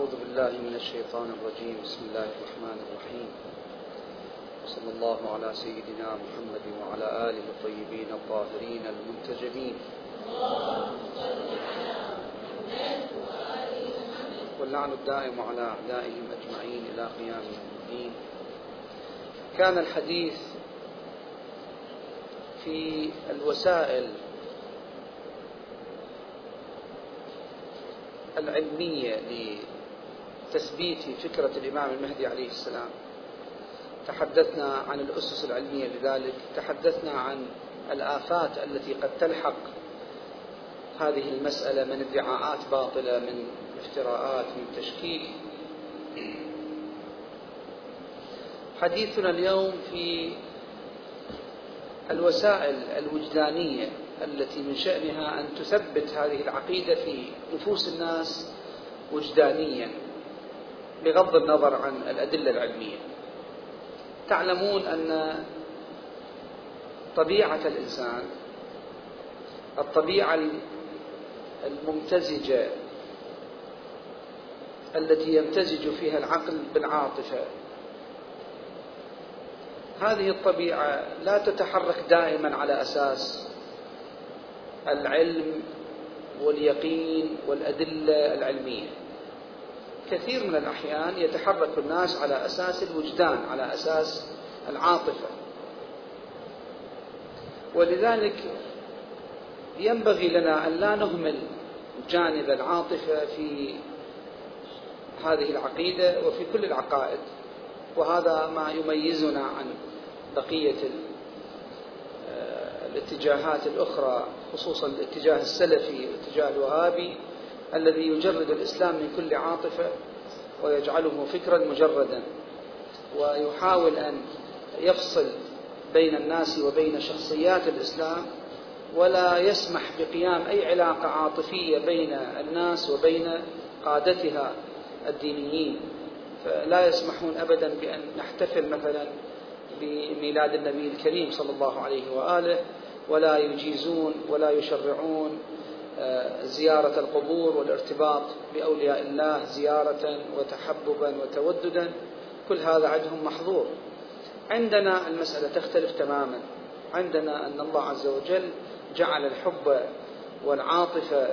أعوذ بالله من الشيطان الرجيم. بسم الله الرحمن الرحيم. صلى الله على سيدنا محمد وعلى آله الطيبين الطاهرين المنتجبين، واللعن الدائم على أعدائهم أجمعين إلى قيام الدين. كان الحديث في الوسائل العلمية لتثبيت فكرة الإمام المهدي عليه السلام. تحدثنا عن الأسس العلمية لذلك، تحدثنا عن الآفات التي قد تلحق هذه المسألة من ادعاءات باطلة، من افتراءات، من تشكيك. حديثنا اليوم في الوسائل الوجدانية التي من شأنها أن تثبت هذه العقيدة في نفوس الناس وجدانيا بغض النظر عن الأدلة العلمية. تعلمون أن طبيعة الإنسان، الطبيعة الممتزجة التي يمتزج فيها العقل بالعاطفة، هذه الطبيعة لا تتحرك دائما على أساس العلم واليقين والأدلة العلمية. كثير من الأحيان يتحرك الناس على أساس الوجدان، على أساس العاطفة، ولذلك ينبغي لنا أن لا نهمل جانب العاطفة في هذه العقيدة وفي كل العقائد، وهذا ما يميزنا عن بقية الاتجاهات الأخرى، خصوصا الاتجاه السلفي والاتجاه الوهابي الذي يجرد الإسلام من كل عاطفة ويجعله فكرا مجردا، ويحاول أن يفصل بين الناس وبين شخصيات الإسلام، ولا يسمح بقيام أي علاقة عاطفية بين الناس وبين قادتها الدينيين. فلا يسمحون أبدا بأن نحتفل مثلا بميلاد النبي الكريم صلى الله عليه وآله، ولا يجيزون ولا يشرعون زيارة القبور والارتباط بأولياء الله زيارة وتحببا وتوددا. كل هذا عندهم محظور. عندنا المسألة تختلف تماما. عندنا أن الله عز وجل جعل الحب والعاطفة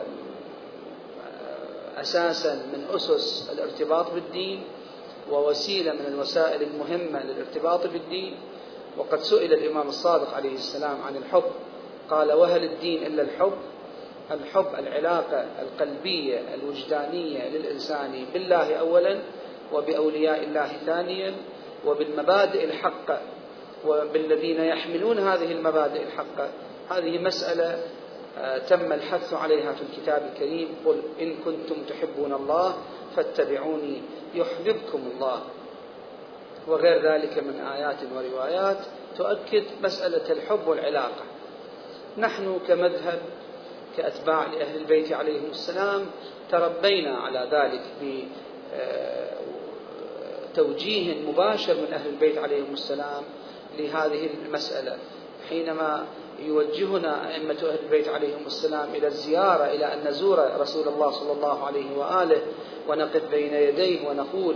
أساسا من أسس الارتباط بالدين، ووسيلة من الوسائل المهمة للارتباط بالدين. وقد سئل الإمام الصادق عليه السلام عن الحب، قال: وهل الدين إلا الحب؟ الحب العلاقة القلبية الوجدانية للإنسان بالله أولا، وبأولياء الله ثانيا، وبالمبادئ الحقة وبالذين يحملون هذه المبادئ الحقة. هذه مسألة تم الحث عليها في الكتاب الكريم: قل إن كنتم تحبون الله فاتبعوني يحببكم الله، وغير ذلك من آيات وروايات تؤكد مسألة الحب والعلاقة. نحن كمذهب، كأتباع لأهل البيت عليهم السلام، تربينا على ذلك بتوجيه مباشر من أهل البيت عليهم السلام لهذه المسألة. حينما يوجهنا أئمة أهل البيت عليهم السلام إلى الزيارة، إلى أن نزور رسول الله صلى الله عليه وآله ونقف بين يديه ونقول: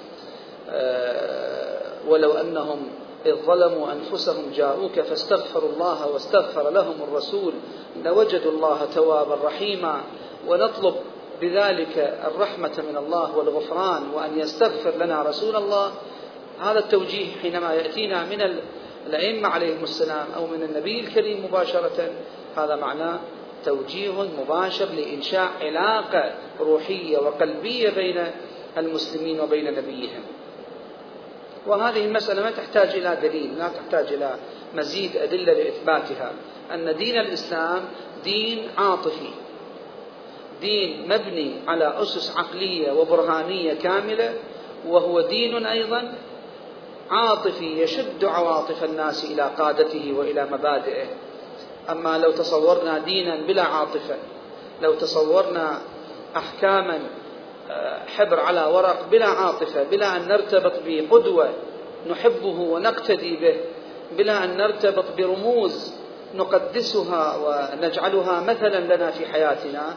ولو أنهم إذ ظلموا أنفسهم جاءوك فاستغفروا الله واستغفر لهم الرسول لوجدوا الله توابا رحيما، ونطلب بذلك الرحمة من الله والغفران، وأن يستغفر لنا رسول الله. هذا التوجيه حينما يأتينا من الأئمة عليهم السلام أو من النبي الكريم مباشرة، هذا معناه توجيه مباشر لإنشاء علاقة روحية وقلبية بين المسلمين وبين نبيهم. وهذه المسألة ما تحتاج إلى دليل، لا تحتاج إلى مزيد أدلة لإثباتها. أن دين الإسلام دين عاطفي، دين مبني على أسس عقلية وبرهانية كاملة، وهو دين أيضا عاطفي يشد عواطف الناس إلى قادته وإلى مبادئه. أما لو تصورنا دينا بلا عاطفة، لو تصورنا أحكاما حبر على ورق بلا عاطفة، بلا أن نرتبط بقدوة نحبه ونقتدي به، بلا أن نرتبط برموز نقدسها ونجعلها مثلا لنا في حياتنا،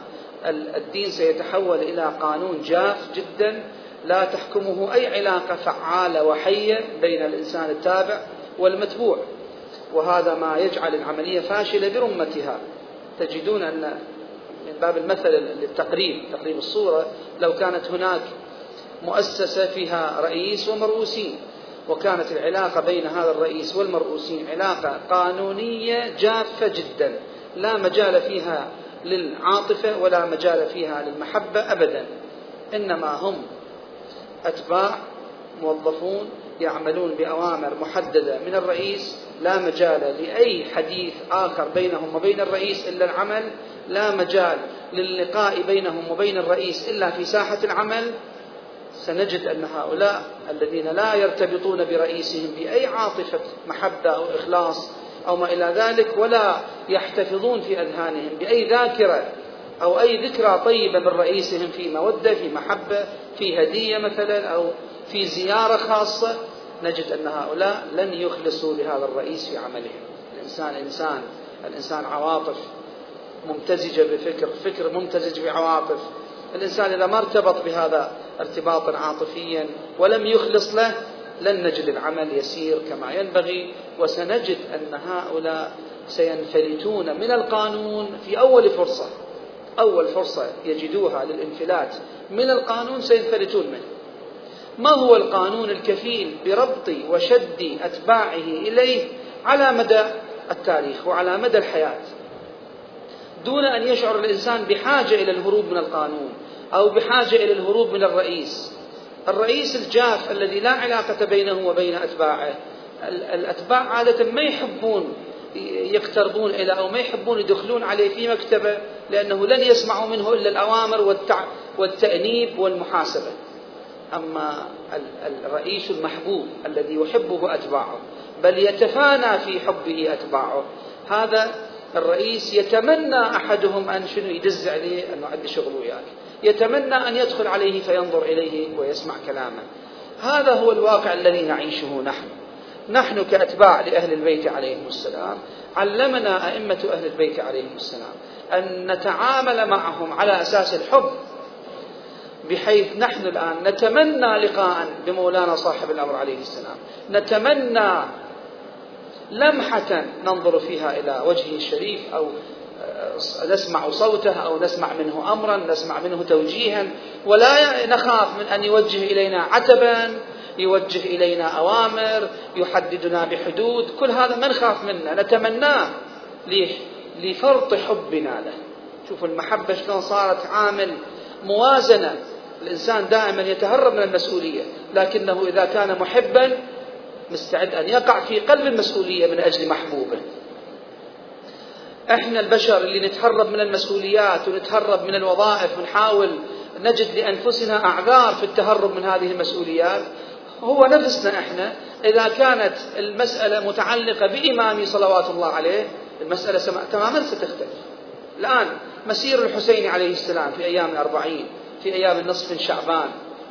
الدين سيتحول إلى قانون جاف جدا لا تحكمه أي علاقة فعالة وحية بين الإنسان التابع والمتبوع، وهذا ما يجعل العملية فاشلة برمتها. تجدون أن من باب المثل للتقريب الصورة، لو كانت هناك مؤسسة فيها رئيس ومرؤوسين، وكانت العلاقة بين هذا الرئيس والمرؤوسين علاقة قانونية جافة جدا، لا مجال فيها للعاطفة ولا مجال فيها للمحبة أبدا، إنما هم أتباع موظفون يعملون بأوامر محددة من الرئيس، لا مجال لأي حديث آخر بينهم وبين الرئيس إلا العمل، لا مجال للقاء بينهم وبين الرئيس إلا في ساحة العمل. سنجد أن هؤلاء الذين لا يرتبطون برئيسهم بأي عاطفة محبة أو إخلاص أو ما إلى ذلك، ولا يحتفظون في أذهانهم بأي ذاكرة أو أي ذكرى طيبة من رئيسهم في مودة، في محبة، في هدية مثلا، أو في زيارة خاصة، نجد أن هؤلاء لن يخلصوا لهذا الرئيس في عملهم. الإنسان عواطف ممتزجة بفكر، فكر ممتزج بعواطف. الإنسان إذا ما ارتبط بهذا ارتباطا عاطفيا ولم يخلص له، لن نجد العمل يسير كما ينبغي، وسنجد أن هؤلاء سينفلتون من القانون في أول فرصة يجدوها للانفلات من القانون سينفلتون منه. ما هو القانون الكفيل بربط وشد أتباعه إليه على مدى التاريخ وعلى مدى الحياة، دون أن يشعر الإنسان بحاجة إلى الهروب من القانون أو بحاجة إلى الهروب من الرئيس الجاف الذي لا علاقة بينه وبين أتباعه. الأتباع عادة ما يحبون يقتربون إلى أو ما يحبون يدخلون عليه في مكتبه، لأنه لن يسمعوا منه إلا الأوامر والتأنيب والمحاسبة. أما الرئيس المحبوب الذي يحبه أتباعه بل يتفانى في حبه أتباعه، هذا الرئيس يتمنى أحدهم أن يدز عليه أنه عندي شغل وياك، يتمنى أن يدخل عليه فينظر إليه ويسمع كلامه. هذا هو الواقع الذي نعيشه نحن كأتباع لأهل البيت عليهم السلام. علمنا أئمة أهل البيت عليهم السلام أن نتعامل معهم على أساس الحب، بحيث نحن الآن نتمنى لقاء بمولانا صاحب الأمر عليه السلام، نتمنى لمحة ننظر فيها إلى وجهه الشريف، أو نسمع صوته، أو نسمع منه أمرا، نسمع منه توجيها، ولا نخاف من أن يوجه إلينا عتبا، يوجه إلينا أوامر، يحددنا بحدود. كل هذا ما نخاف منه، نتمناه. ليش؟ لفرط حبنا له. شوفوا المحبة شلون صارت عامل موازنة. الإنسان دائما يتهرب من المسؤولية، لكنه إذا كان محبا مستعد أن يقع في قلب المسؤولية من أجل محبوبه. احنا البشر اللي نتهرب من المسؤوليات ونتهرب من الوظائف ونحاول نجد لأنفسنا أعذار في التهرب من هذه المسؤوليات، هو نفسنا احنا إذا كانت المسألة متعلقة بإمامي صلوات الله عليه، المسألة تماما ستختلف. الآن مسير الحسين عليه السلام في أيام 40، في أيام النصف من شعبان،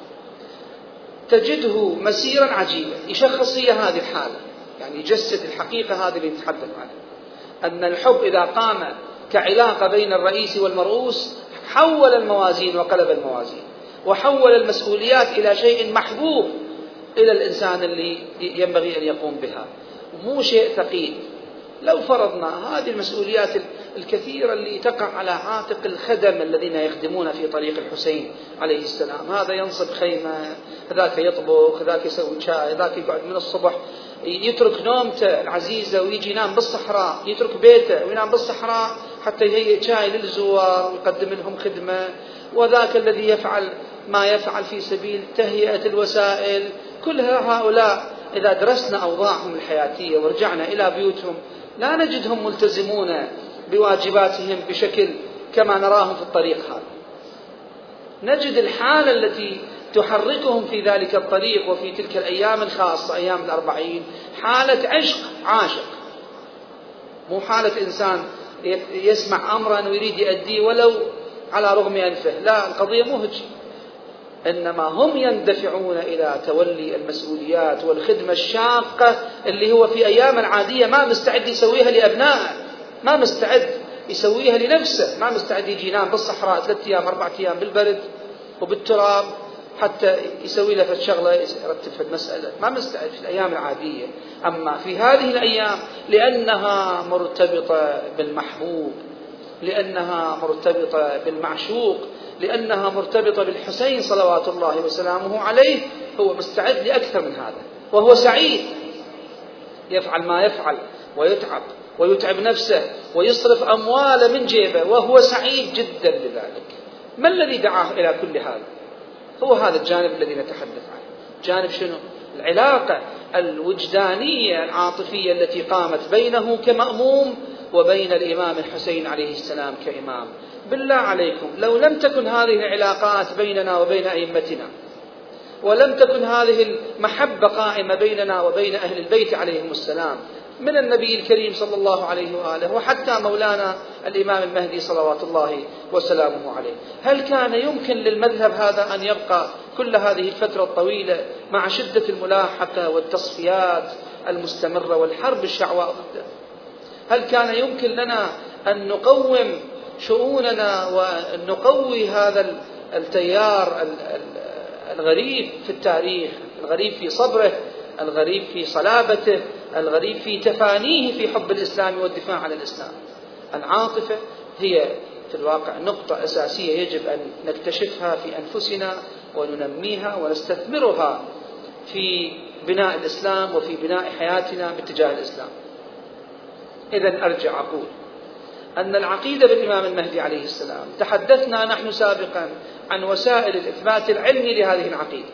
تجده مسيرا عجيبا يشخص هذه الحالة، يعني يجسد الحقيقة هذه اللي نتحدث عنها، أن الحب إذا قام كعلاقة بين الرئيس والمرؤوس حول الموازين وقلب الموازين، وحول المسؤوليات إلى شيء محبوب إلى الإنسان اللي ينبغي أن يقوم بها، مو شيء ثقيل. لو فرضنا هذه المسؤوليات الكثيرة اللي تقع على عاتق الخدم الذين يخدمون في طريق الحسين عليه السلام، هذا ينصب خيمة، ذاك يطبخ، ذاك يسوي شاي، ذاك يقعد من الصبح يترك نومته العزيزة ويجي ينام بالصحراء، يترك بيته وينام بالصحراء حتى يهيئ شاي للزوار ويقدم لهم خدمة، وذاك الذي يفعل ما يفعل في سبيل تهيئة الوسائل. كل هؤلاء إذا درسنا أوضاعهم الحياتية ورجعنا إلى بيوتهم لا نجدهم ملتزمون بواجباتهم بشكل كما نراهم في الطريق هذا. نجد الحالة التي تحركهم في ذلك الطريق وفي تلك الأيام الخاصة أيام 40 حالة عاشق، مو حالة إنسان يسمع أمرا ويريد يؤديه ولو على رغم أنفه. لا، القضية مو هيك، إنما هم يندفعون إلى تولي المسؤوليات والخدمة الشاقة اللي هو في أيام عادية ما مستعد يسويها لأبنائه، ما مستعد يسويها لنفسه، ما مستعد يجي ينام بالصحراء 3 أيام 4 أيام بالبرد وبالتراب حتى يسوي له شغلة يرتب في المسألة، ما مستعد في الأيام العادية. أما في هذه الأيام لأنها مرتبطة بالمحبوب، لأنها مرتبطة بالمعشوق، لأنها مرتبطة بالحسين صلوات الله وسلامه عليه، هو مستعد لأكثر من هذا، وهو سعيد يفعل ما يفعل ويتعب ويتعب نفسه ويصرف أمواله من جيبه وهو سعيد جدا بذلك. ما الذي دعاه إلى كل هذا؟ هو هذا الجانب الذي نتحدث عنه. جانب شنو؟ العلاقة الوجدانية العاطفية التي قامت بينه كمأموم وبين الإمام الحسين عليه السلام كإمام. بالله عليكم، لو لم تكن هذه العلاقات بيننا وبين أئمتنا، ولم تكن هذه المحبة قائمة بيننا وبين أهل البيت عليهم السلام من النبي الكريم صلى الله عليه وآله وحتى مولانا الإمام المهدي صلوات الله وسلامه عليه، هل كان يمكن للمذهب هذا أن يبقى كل هذه الفترة الطويلة مع شدة الملاحقة والتصفيات المستمرة والحرب الشعواء ضده؟ هل كان يمكن لنا أن نقوم شؤوننا وأن نقوي هذا التيار الغريب في التاريخ، الغريب في صبره، الغريب في صلابته، الغريب في تفانيه في حب الإسلام والدفاع عن الإسلام؟ العاطفة هي في الواقع نقطة أساسية يجب أن نكتشفها في أنفسنا وننميها ونستثمرها في بناء الإسلام وفي بناء حياتنا باتجاه الإسلام. إذن أرجع أقول أن العقيدة بالإمام المهدي عليه السلام، تحدثنا نحن سابقا عن وسائل الإثبات العلمي لهذه العقيدة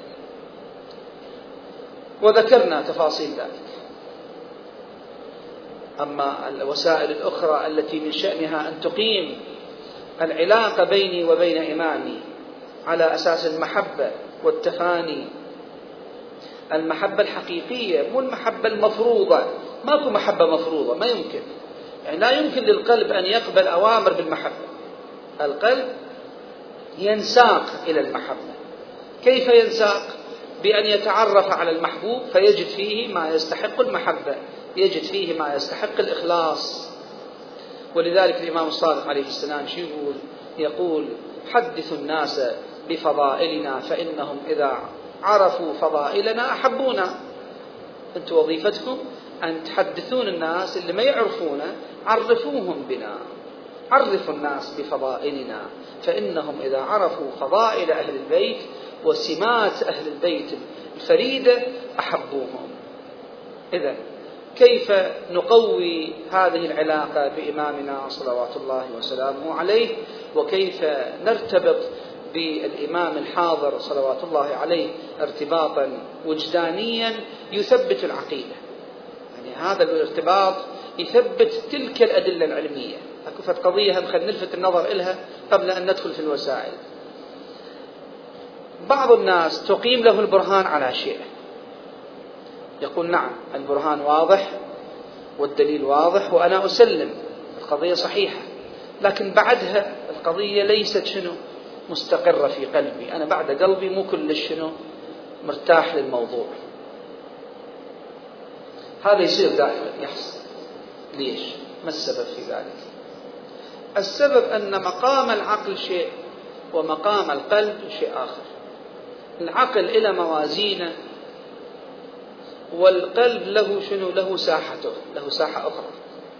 وذكرنا تفاصيل ذلك. أما الوسائل الأخرى التي من شأنها أن تقيم العلاقة بيني وبين إمامي على أساس المحبة والتفاني، المحبة الحقيقية مو المحبة المفروضة. ماكو محبة مفروضة، ما يمكن، يعني لا يمكن للقلب أن يقبل أوامر بالمحبة. القلب ينساق إلى المحبة. كيف ينساق؟ بأن يتعرف على المحبوب فيجد فيه ما يستحق المحبة، يجد فيه ما يستحق الإخلاص. ولذلك الإمام الصادق عليه السلام شو يقول حدثوا الناس بفضائلنا فإنهم إذا عرفوا فضائلنا أحبونا. أنتم وظيفتكم أن تحدثون الناس اللي ما يعرفونه، عرفوهم بنا، عرفوا الناس بفضائلنا فإنهم إذا عرفوا فضائل أهل البيت وسمات أهل البيت الفريدة أحبوهم. إذن كيف نقوي هذه العلاقة بإمامنا صلوات الله وسلامه عليه، وكيف نرتبط بالإمام الحاضر صلوات الله عليه ارتباطا وجدانيا يثبت العقيدة؟ يعني هذا الارتباط يثبت تلك الأدلة العلمية. أكفت قضية هم خلينا نلفت النظر إلها قبل أن ندخل في الوسائل. بعض الناس تقيم له البرهان على شيء، يقول نعم البرهان واضح والدليل واضح وأنا أسلم القضية صحيحة، لكن بعدها القضية ليست شنو مستقرة في قلبي، أنا بعد قلبي مو كل شنو مرتاح للموضوع. هذا يصير دائما يحصل. ليش؟ ما السبب في ذلك؟ السبب أن مقام العقل شيء ومقام القلب شيء آخر. العقل إلى موازينه والقلب له شنو؟ له ساحته، له ساحة أخرى.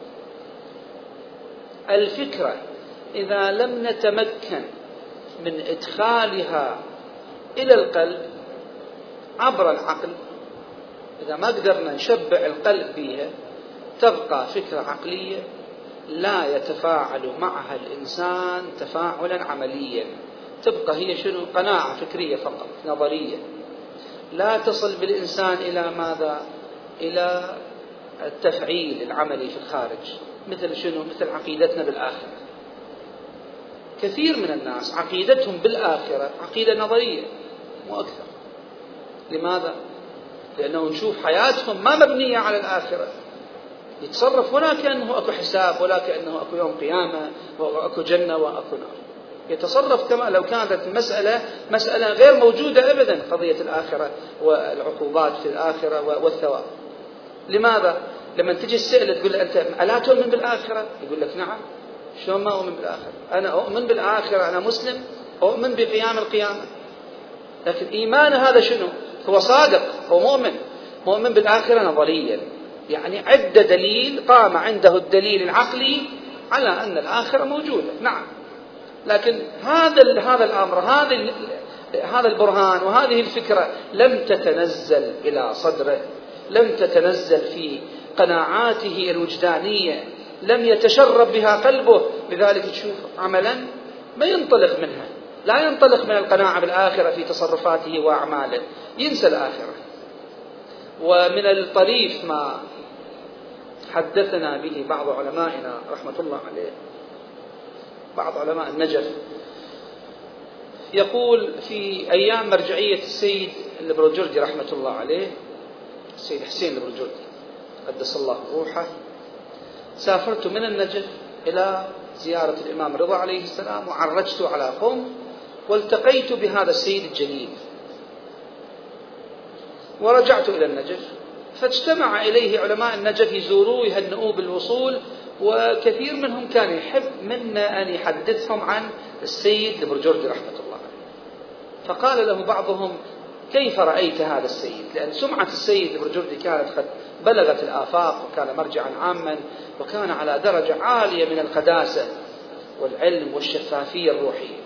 الفكرة إذا لم نتمكن من إدخالها إلى القلب عبر العقل، إذا ما قدرنا نشبع القلب بها، تبقى فكرة عقلية لا يتفاعل معها الإنسان تفاعلا عمليا، تبقى هي شنو؟ قناعة فكرية فقط، نظرية، لا تصل بالإنسان إلى ماذا؟ إلى التفعيل العملي في الخارج. مثل شنو؟ مثل عقيدتنا بالآخرة. كثير من الناس عقيدتهم بالآخرة عقيدة نظرية مو أكثر. لماذا؟ لأنه نشوف حياتهم ما مبنية على الآخرة، يتصرف ولا كأنه أكو حساب ولا كأنه أكو يوم قيامة وأكو جنة وأكو نار، يتصرف كما لو كانت مسألة غير موجودة أبدا، قضية الآخرة والعقوبات في الآخرة والثواب. لماذا؟ لما تجي السئلة تقول له أنت ألا تؤمن بالآخرة؟ يقول لك نعم. شلون ما أؤمن بالآخرة؟ أنا أؤمن بالآخرة، أنا مسلم، أؤمن بقيام القيامة، لكن إيمان هذا شنو؟ هو صادق، هو مؤمن بالآخرة نظريا، يعني عدة دليل قام عنده الدليل العقلي على أن الآخرة موجودة، نعم، لكن هذا الأمر، هذا البرهان وهذه الفكرة لم تتنزل إلى صدره، لم تتنزل في قناعاته الوجدانية، لم يتشرب بها قلبه، لذلك تشوف عملا ما ينطلق منها، لا ينطلق من القناعة بالآخرة في تصرفاته وأعماله، ينسى الآخرة. ومن الطريف ما حدثنا به بعض علمائنا رحمة الله عليه، بعض علماء النجف، يقول في أيام مرجعية السيد البروجردي رحمة الله عليه، السيد حسين البروجردي قدس الله روحه، سافرت من النجف إلى زيارة الإمام الرضا عليه السلام، وعرجت على قوم، والتقيت بهذا السيد الجليل، ورجعت إلى النجف، فاجتمع إليه علماء النجف يزوروه يهنئوه بالوصول، وكثير منهم كان يحب منا أن يحدثهم عن السيد البروجردي رحمة الله عليه. فقال له بعضهم: كيف رأيت هذا السيد؟ لأن سمعة السيد البروجردي كانت قد بلغت الآفاق، وكان مرجعا عاما، وكان على درجة عالية من القداسة والعلم والشفافية الروحية.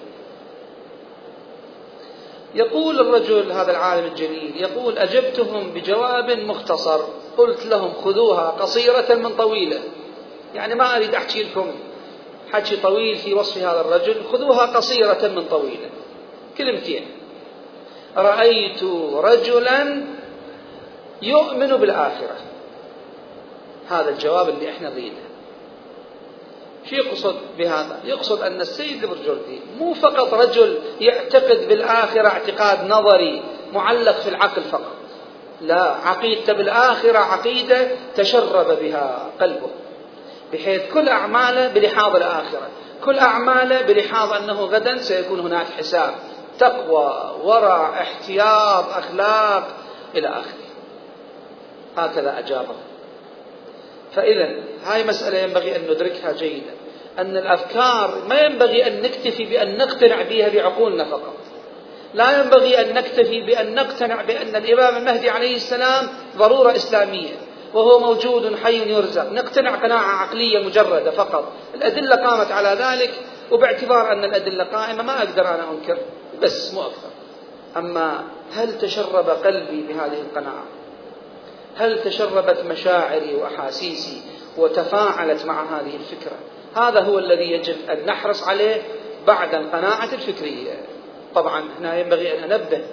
يقول الرجل هذا العالم الجليل، يقول: أجبتهم بجواب مختصر، قلت لهم: خذوها قصيرة من طويلة، يعني ما أريد أحكي لكم حكي طويل في وصف هذا الرجل، خذوها قصيرة من طويلة، كلمتين: رأيت رجلا يؤمن بالآخرة. هذا الجواب اللي احنا نريده. شو يقصد بهذا؟ يقصد أن السيد البروجردي مو فقط رجل يعتقد بالآخرة اعتقاد نظري معلق في العقل فقط، لا، عقيدته بالآخرة عقيدة تشرب بها قلبه، بحيث كل أعماله بلحاظ الآخرة، كل أعماله بلحاظ أنه غدا سيكون هناك حساب، تقوى، ورع، احتياط، أخلاق، إلى آخره. هكذا أجابه. فإذا هاي مسألة ينبغي أن ندركها جيدا، أن الأفكار ما ينبغي أن نكتفي بأن نقتنع بها بعقولنا فقط، لا ينبغي أن نكتفي بأن نقتنع بأن الإمام المهدي عليه السلام ضرورة إسلامية وهو موجود حي يرزق، نقتنع قناعة عقلية مجردة فقط، الأدلة قامت على ذلك، وباعتبار أن الأدلة قائمة ما أقدر أنا أنكر، بس مو أكثر. أما هل تشرب قلبي بهذه القناعة؟ هل تشربت مشاعري وأحاسيسي وتفاعلت مع هذه الفكرة؟ هذا هو الذي يجب أن نحرص عليه بعد القناعة الفكرية. طبعا هنا ينبغي أن ننبه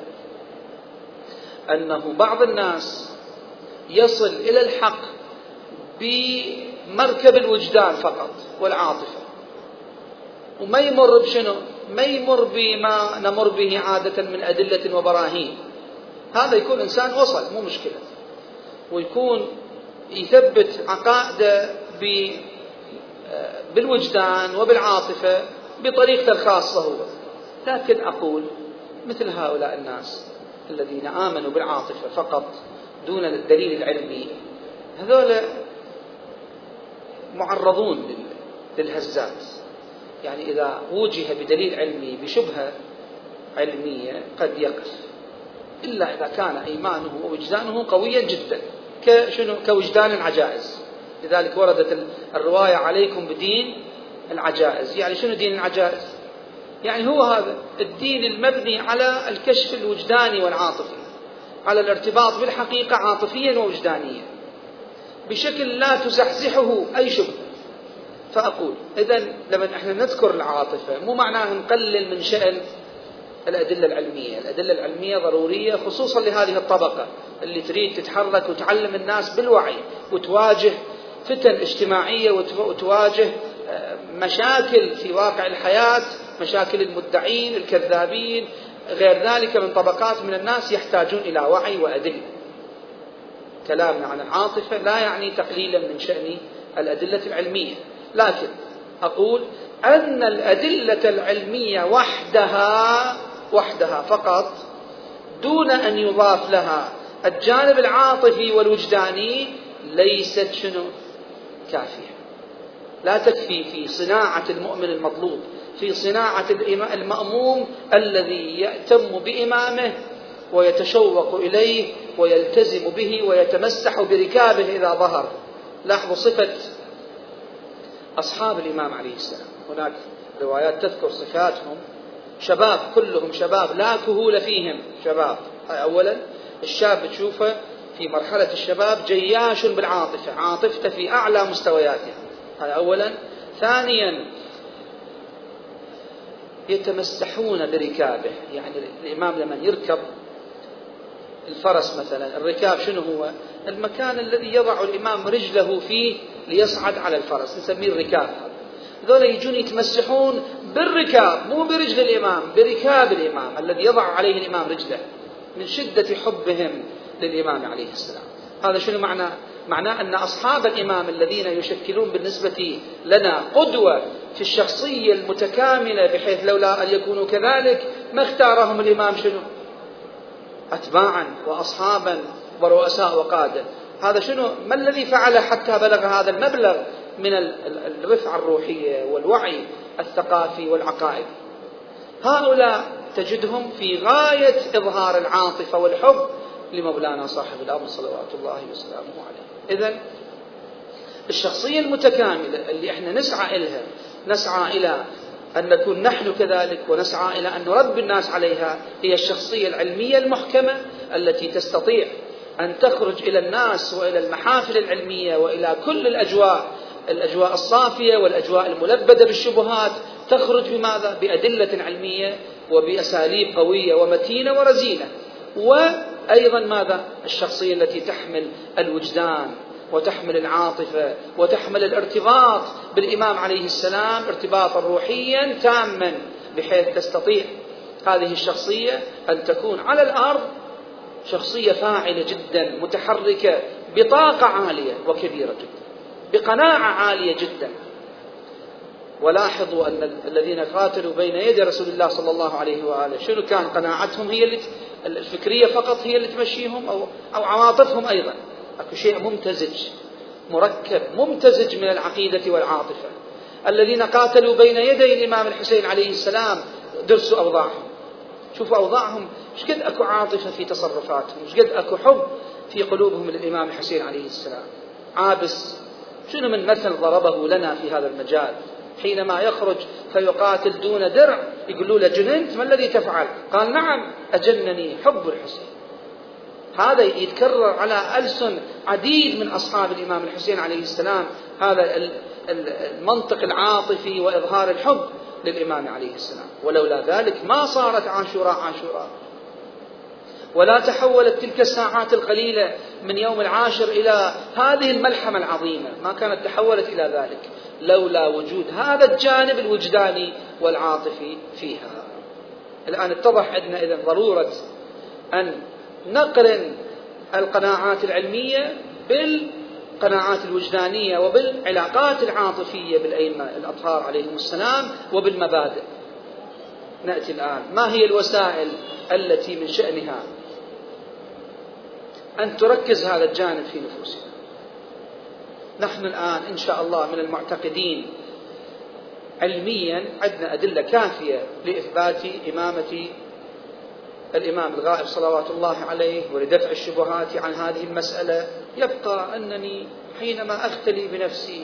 أنه بعض الناس يصل إلى الحق بمركب الوجدان فقط والعاطفة، وما يمر بشنو؟ ما يمر بما نمر به عادة من أدلة وبراهين. هذا يكون إنسان وصل، مو مشكلة، ويكون يثبت عقائده بالوجدان وبالعاطفة بطريقته الخاصة هو. لكن أقول مثل هؤلاء الناس الذين آمنوا بالعاطفة فقط دون الدليل العلمي، هذول معرضون للهزات. يعني إذا وجه بدليل علمي بشبهة علمية قد يقف، إلا إذا كان إيمانه ووجدانه قويا جدا كوجدان العجائز. لذلك وردت الرواية: عليكم بدين العجائز. يعني شنو دين العجائز؟ يعني هو هذا الدين المبني على الكشف الوجداني والعاطفي، على الارتباط بالحقيقة عاطفيا ووجدانيا بشكل لا تزحزحه أي شبهة. فأقول إذن لما احنا نذكر العاطفة مو معناه نقلل من شأن الأدلة العلمية. الأدلة العلمية ضرورية خصوصا لهذه الطبقة اللي تريد تتحرك وتعلم الناس بالوعي، وتواجه فتن اجتماعية، وتواجه مشاكل في واقع الحياة، مشاكل المدعين الكذابين، غير ذلك من طبقات من الناس يحتاجون إلى وعي وأدلة. كلامنا عن العاطفة لا يعني تقليلا من شأن الأدلة العلمية، لكن أقول أن الأدلة العلمية وحدها فقط دون أن يضاف لها الجانب العاطفي والوجداني ليست كافية. لا تكفي في صناعة المؤمن المطلوب، في صناعة المأموم الذي يأتم بإمامه ويتشوق إليه ويلتزم به ويتمسح بركابه إذا ظهر. لاحظوا صفة أصحاب الإمام عليه السلام، هناك روايات تذكر صفاتهم، شباب، كلهم شباب لا كهول فيهم، شباب. أولا الشاب تشوفه في مرحلة الشباب جياش بالعاطفة، عاطفته في أعلى مستوياتها، هذا أولا. ثانيا يتمسحون بركابه، يعني الإمام لما يركب الفرس مثلا، الركاب شنو هو؟ المكان الذي يضع الإمام رجله فيه ليصعد على الفرس، نسميه الركاب. ذولا يجون يتمسحون بالركاب، مو برجل الإمام، بركاب الإمام الذي يضع عليه الإمام رجله من شدة حبهم للإمام عليه السلام. هذا شنو معناه؟ معناه أن أصحاب الإمام الذين يشكلون بالنسبة لنا قدوة في الشخصية المتكاملة، بحيث لولا أن يكونوا كذلك ما اختارهم الإمام شنو؟ أتباعا وأصحابا ورؤساء وقادة. هذا شنو؟ ما الذي فعله حتى بلغ هذا المبلغ من الرفعة الروحية والوعي الثقافي والعقائدي؟ هؤلاء تجدهم في غاية إظهار العاطفة والحب لمولانا صاحب الأمر صلوات الله وسلامه عليه. إذن الشخصية المتكاملة اللي احنا نسعى إلى أن نكون نحن كذلك، ونسعى إلى أن نربي الناس عليها، هي الشخصية العلمية المحكمة التي تستطيع أن تخرج إلى الناس وإلى المحافل العلمية وإلى كل الأجواء الصافية والأجواء الملبدة بالشبهات، تخرج بماذا؟ بأدلة علمية وبأساليب قوية ومتينة ورزينة. وأيضا ماذا؟ الشخصية التي تحمل الوجدان وتحمل العاطفة وتحمل الارتباط بالإمام عليه السلام ارتباطا روحيا تاما، بحيث تستطيع هذه الشخصية أن تكون على الأرض شخصية فاعلة جدا، متحركة بطاقة عالية وكبيرة جدا، بقناعة عالية جدا. ولاحظوا أن الذين قاتلوا بين يدي رسول الله صلى الله عليه وآله شنو كان قناعتهم؟ هي اللي الفكرية فقط هي اللي تمشيهم، أو عواطفهم أيضا؟ أكو شيء ممتزج مركب ممتزج من العقيدة والعاطفة. الذين قاتلوا بين يدي الإمام الحسين عليه السلام درسوا أوضاعهم، شوفوا أوضاعهم، شقد أكو عاطفة في تصرفاتهم، شقد أكو حب في قلوبهم للإمام الحسين عليه السلام. عابس شنو من مثل ضربه لنا في هذا المجال، حينما يخرج فيقاتل دون درع يقولوا له جننت، ما الذي تفعل؟ قال نعم أجنني حب الحسين. هذا يتكرر على ألسن عديد من أصحاب الإمام الحسين عليه السلام، هذا المنطق العاطفي وإظهار الحب للإمام عليه السلام. ولولا ذلك ما صارت عاشوراء، ولا تحولت تلك الساعات القليلة من يوم العاشر إلى هذه الملحمة العظيمة، ما كانت تحولت إلى ذلك لولا وجود هذا الجانب الوجداني والعاطفي فيها. الآن اتضح عندنا إذن ضرورة أن نقرن القناعات العلمية بالقناعات الوجدانية وبالعلاقات العاطفية بالأئمة الأطهار عليهم السلام وبالمبادئ. نأتي الآن، ما هي الوسائل التي من شأنها أن تركز هذا الجانب في نفوسنا؟ نحن الآن إن شاء الله من المعتقدين علميا عندنا أدلة كافية لإثبات إمامة الإمام الغائب صلوات الله عليه ولدفع الشبهات عن هذه المسألة. يبقى أنني حينما أختلي بنفسي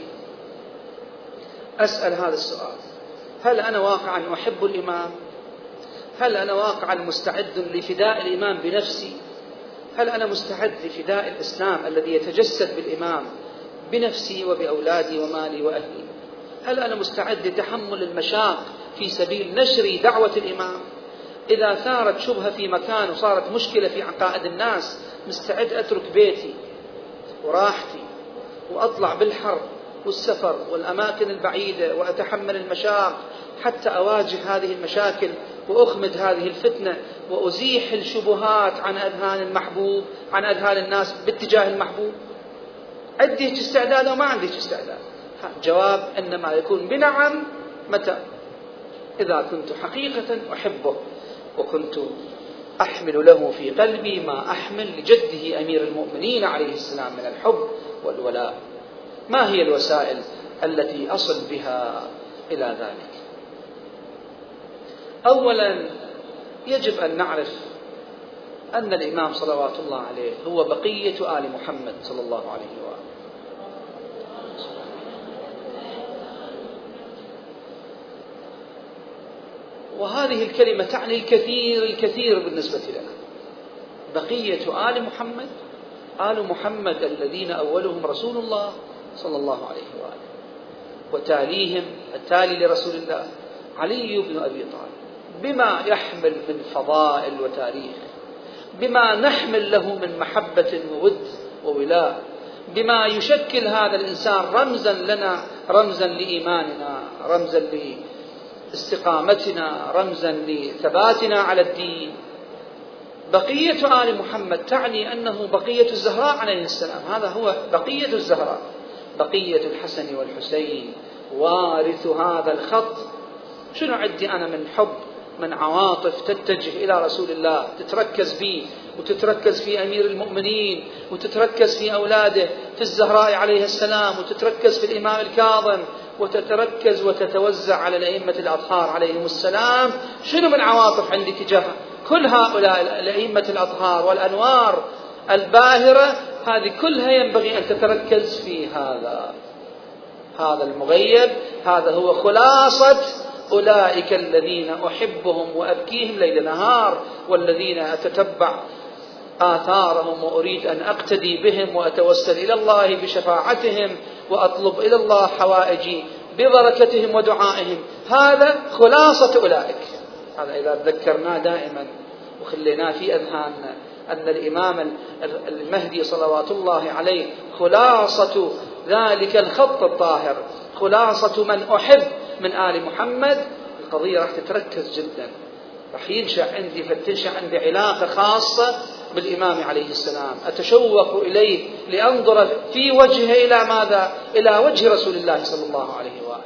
أسأل هذا السؤال: هل أنا واقعا أحب الإمام؟ هل أنا واقعا مستعد لفداء الإمام بنفسي؟ هل أنا مستعد لفداء الإسلام الذي يتجسد بالإمام بنفسي وبأولادي ومالي وأهلي؟ هل أنا مستعد لتحمل المشاق في سبيل نشر دعوة الإمام؟ إذا ثارت شبهة في مكان وصارت مشكلة في عقائد الناس، مستعد أترك بيتي وراحتي وأطلع بالحر والسفر والأماكن البعيدة وأتحمل المشاق حتى أواجه هذه المشاكل وأخمد هذه الفتنة وأزيح الشبهات عن أذهان المحبوب، عن أذهان الناس باتجاه المحبوب. عندي استعداد أو ما عندي استعداد؟ جواب إنما يكون بنعم. متى؟ إذا كنت حقيقة أحبه وكنت أحمل له في قلبي ما أحمل لجده أمير المؤمنين عليه السلام من الحب والولاء. ما هي الوسائل التي أصل بها إلى ذلك. أولا يجب أن نعرف أن الإمام صلوات الله عليه هو بقية آل محمد صلى الله عليه وآله. وهذه الكلمة تعني الكثير بالنسبة لنا. بقية آل محمد، آل محمد الذين أولهم رسول الله صلى الله عليه وآله، وتاليهم التالي لرسول الله علي بن أبي طالب، بما يحمل من فضائل وتاريخ، بما نحمل له من محبة وود وولاء، بما يشكل هذا الإنسان رمزا لنا، رمزا لإيماننا، رمزا لاستقامتنا، رمزا لثباتنا على الدين. بقية آل محمد تعني أنه بقية الزهراء عليه السلام، هذا هو بقية الزهراء، بقية الحسن والحسين، وارث هذا الخط. شنو عندي أنا من حب، من عواطف تتجه إلى رسول الله، تتركز فيه وتتركز في أمير المؤمنين وتتركز في أولاده، في الزهراء عليه السلام، وتتركز في الإمام الكاظم، وتتركز وتتوزع على الأئمة الأطهار عليهم السلام. شنو من عواطف عندي تجاه كل هؤلاء الأئمة الأطهار والأنوار الباهرة، هذه كلها ينبغي أن تتركز في هذا المغيب. هذا هو خلاصة أولئك الذين أحبهم وأبكيهم ليل نهار، والذين أتتبع آثارهم وأريد أن أقتدي بهم وأتوسل إلى الله بشفاعتهم وأطلب إلى الله حوائجي ببركتهم ودعائهم. هذا خلاصة أولئك. هذا إذا تذكرنا دائما وخلينا في أذهاننا أن الإمام المهدي صلوات الله عليه خلاصة ذلك الخط الطاهر، خلاصة من أحب من آل محمد. القضية راح تتركز جدا، راح فتنشأ عندي علاقة خاصة بالإمام عليه السلام، أتشوق إليه لأنظر في وجهه إلى ماذا؟ إلى وجه رسول الله صلى الله عليه وآله.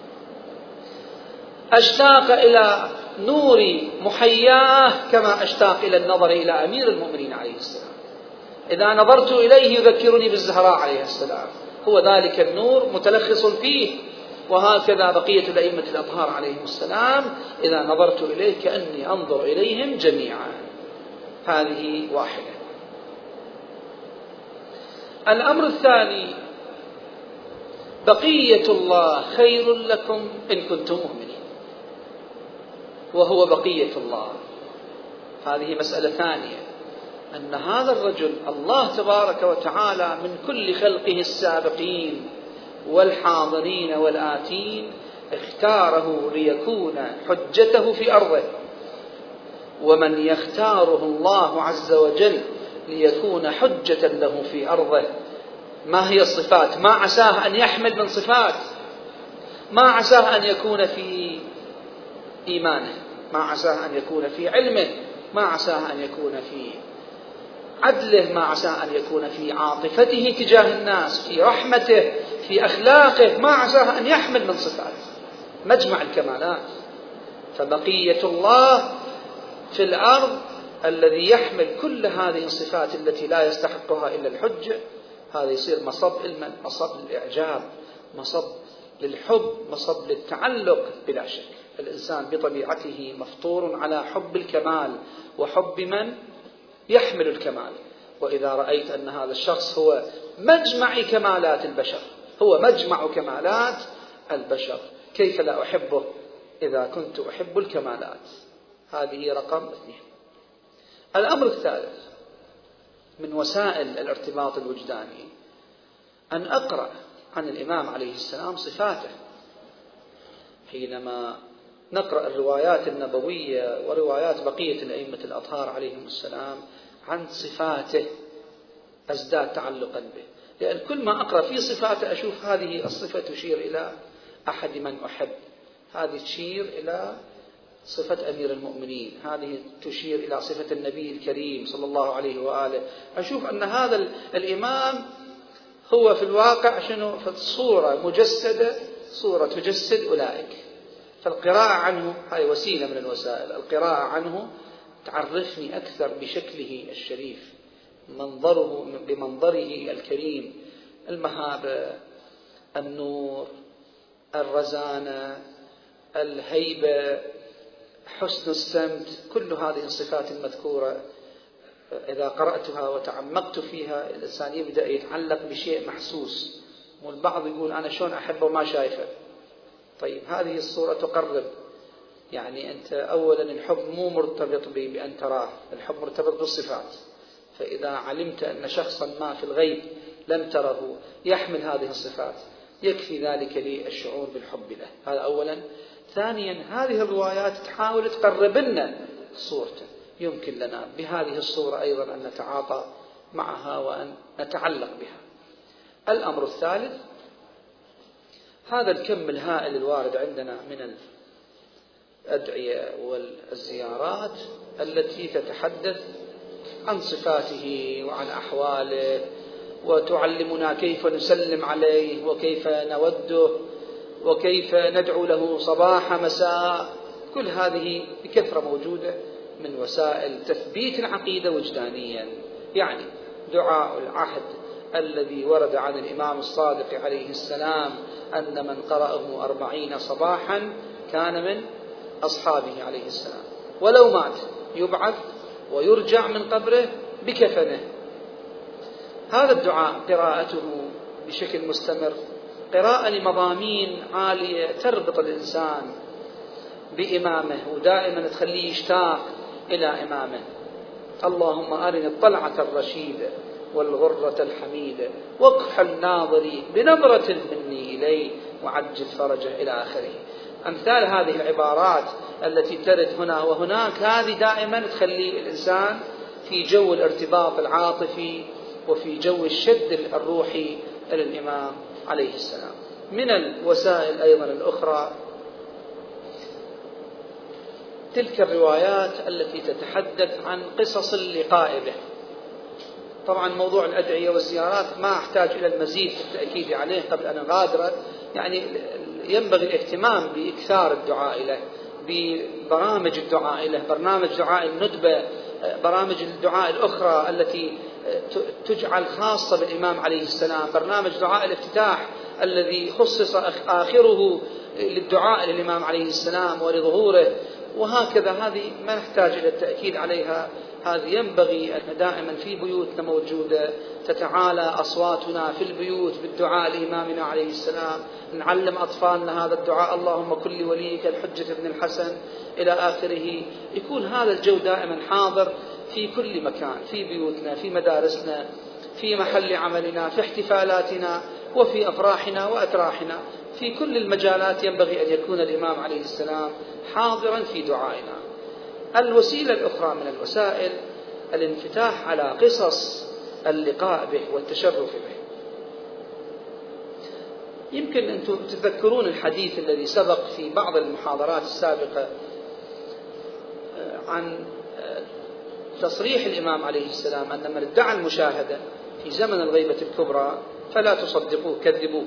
أشتاق إلى نور محياه كما أشتاق إلى النظر إلى أمير المؤمنين عليه السلام. إذا نظرت إليه يذكرني بالزهراء عليه السلام، هو ذلك النور متلخص فيه. وهكذا بقية الأئمة الأطهار عليهم السلام، إذا نظرت إليه كأني أنظر إليهم جميعا. هذه واحدة. الأمر الثاني، بقية الله خير لكم إن كنتم مؤمنين، وهو بقية الله. هذه مسألة ثانية، أن هذا الرجل الله تبارك وتعالى من كل خلقه السابقين والحاضرين والآتين اختاره ليكون حجته في أرضه، ومن يختاره الله عز وجل ليكون حجة له في أرضه. ما هي الصفات؟ ما عساه أن يحمل من صفات، ما عساه أن يكون في إيمانه، ما عساه أن يكون في علمه، ما عساه أن يكون في عدله، ما عساه أن يكون في عاطفته تجاه الناس، في رحمته، في أخلاقه، ما عساه أن يحمل من صفات مجمع الكمالات. فبقية الله في الأرض الذي يحمل كل هذه الصفات التي لا يستحقها إلا الحجة، هذا يصير مصب المن، مصب للإعجاب، مصب للحب، مصب للتعلق. بلا شك الإنسان بطبيعته مفطور على حب الكمال وحب من يحمل الكمال. وإذا رأيت أن هذا الشخص هو مجمع كمالات البشر، هو مجمع كمالات البشر، كيف لا أحبه إذا كنت أحب الكمالات؟ هذه رقم 2. الأمر الثالث من وسائل الارتباط الوجداني أن أقرأ عن الإمام عليه السلام صفاته. حينما نقرأ الروايات النبوية وروايات بقية الأئمة الأطهار عليهم السلام عن صفاته أزداد تعلقا به، لأن كل ما أقرأ في صفاته أشوف هذه الصفة تشير إلى أحد من أحب، هذه تشير إلى صفة أمير المؤمنين، هذه تشير إلى صفة النبي الكريم صلى الله عليه وآله. أشوف أن هذا الإمام هو في الواقع شنو؟ في الصورة مجسدة، صورة تجسد أولئك. فالقراءة عنه هاي وسيلة من الوسائل، القراءة عنه تعرفني أكثر بشكله الشريف، بمنظره الكريم، المهابة، النور، الرزانة، الهيبة، حسن السمت، كل هذه الصفات المذكورة إذا قرأتها وتعمقت فيها الإنسان يبدأ يتعلق بشيء محسوس. والبعض يقول أنا شلون أحبه وما شايفه. طيب هذه الصورة تقرب، يعني أنت أولا الحب مو مرتبط بأن تراه، الحب مرتبط بالصفات. فإذا علمت أن شخصا ما في الغيب لم تره يحمل هذه الصفات يكفي ذلك للشعور بالحب له. هذا أولا. ثانيا هذه الروايات تحاول تقرب لنا صورته، يمكن لنا بهذه الصورة أيضا أن نتعاطى معها وأن نتعلق بها. الأمر الثالث هذا الكم الهائل الوارد عندنا من الأدعية والزيارات التي تتحدث عن صفاته وعن أحواله وتعلمنا كيف نسلم عليه وكيف نوده وكيف ندعو له صباح مساء. كل هذه بكثرة موجودة من وسائل تثبيت العقيدة وجدانيا. يعني دعاء العهد الذي ورد عن الإمام الصادق عليه السلام أن من قرأه 40 صباحا كان من أصحابه عليه السلام، ولو مات يبعث ويرجع من قبره بكفنه. هذا الدعاء قراءته بشكل مستمر قراءة لمضامين عالية تربط الإنسان بإمامه ودائما تخليه يشتاق إلى إمامه. اللهم أرنا الطلعة الرشيدة والغرة الحميدة واكحل ناظري بنظرة مني إليه وعجل فرجه إلى آخره. أمثال هذه العبارات التي ترد هنا وهناك هذه دائما تخلي الإنسان في جو الارتباط العاطفي وفي جو الشد الروحي إلى الإمام عليه السلام. من الوسائل أيضا الأخرى تلك الروايات التي تتحدث عن قصص اللقاء به. طبعا موضوع الأدعية والزيارات ما أحتاج إلى المزيد في التأكيد عليه قبل أن نغادر، يعني ينبغي الاهتمام بإكثار الدعاء له، ببرامج الدعاء له، برنامج دعاء الندبة، برامج الدعاء الأخرى التي تجعل خاصة بالإمام عليه السلام، برنامج دعاء الافتتاح الذي خصص آخره للدعاء للإمام عليه السلام ولظهوره، وهكذا. هذه ما نحتاج إلى التأكيد عليها، هذه ينبغي أن دائما في بيوتنا موجودة، تتعالى أصواتنا في البيوت بالدعاء لإمامنا عليه السلام، نعلم أطفالنا هذا الدعاء اللهم كن لوليك الحجة ابن الحسن إلى آخره. يكون هذا الجو دائما حاضر في كل مكان، في بيوتنا، في مدارسنا، في محل عملنا، في احتفالاتنا وفي أفراحنا وأتراحنا، في كل المجالات ينبغي أن يكون الإمام عليه السلام حاضرا في دعائنا. الوسيلة الأخرى من الوسائل الانفتاح على قصص اللقاء به والتشرف به. يمكن أنتم تتذكرون الحديث الذي سبق في بعض المحاضرات السابقة عن تصريح الإمام عليه السلام أن من ادعى المشاهدة في زمن الغيبة الكبرى فلا تصدقوه كذبوه.